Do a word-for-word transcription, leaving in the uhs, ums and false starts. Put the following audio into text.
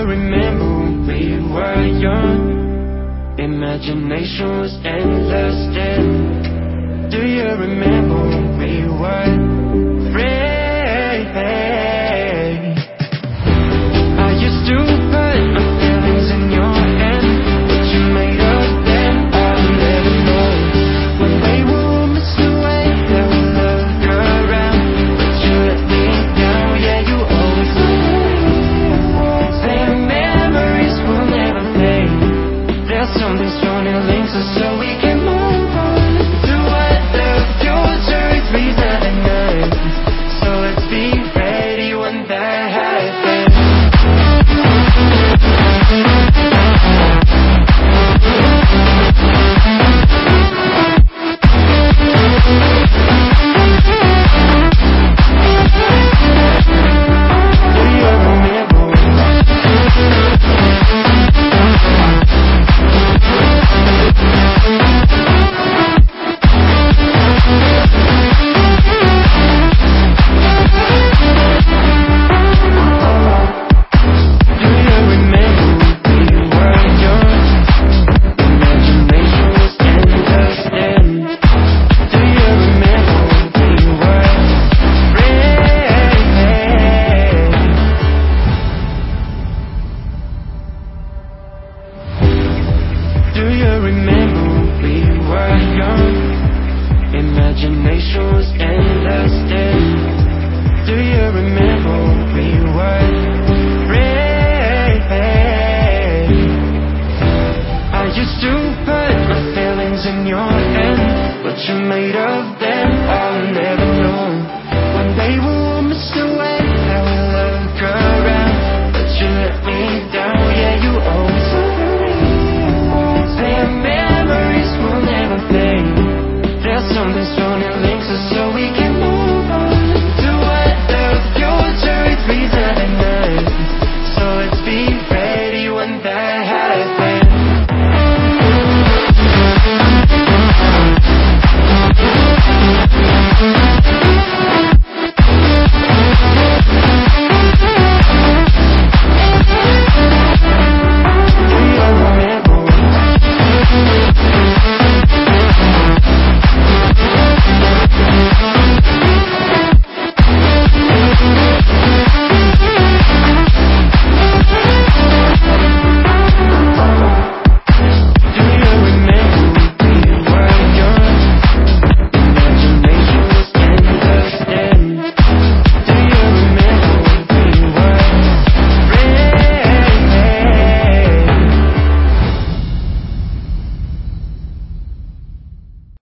remember when we were young? Imagination was endless then. Do you remember when we were friends? I used to put my feelings in your hand, but you made up then. I'll never know. When we were missed away, there we looked around, but you let me down. Yeah, you always knew. Saying memories will never fade. There's something strong that links us so we can move on to what the future is reserving us. So let's be ready when that happens. Imagination was endless then. Do you remember we were friends? I used to put my feelings in your hand, but you made up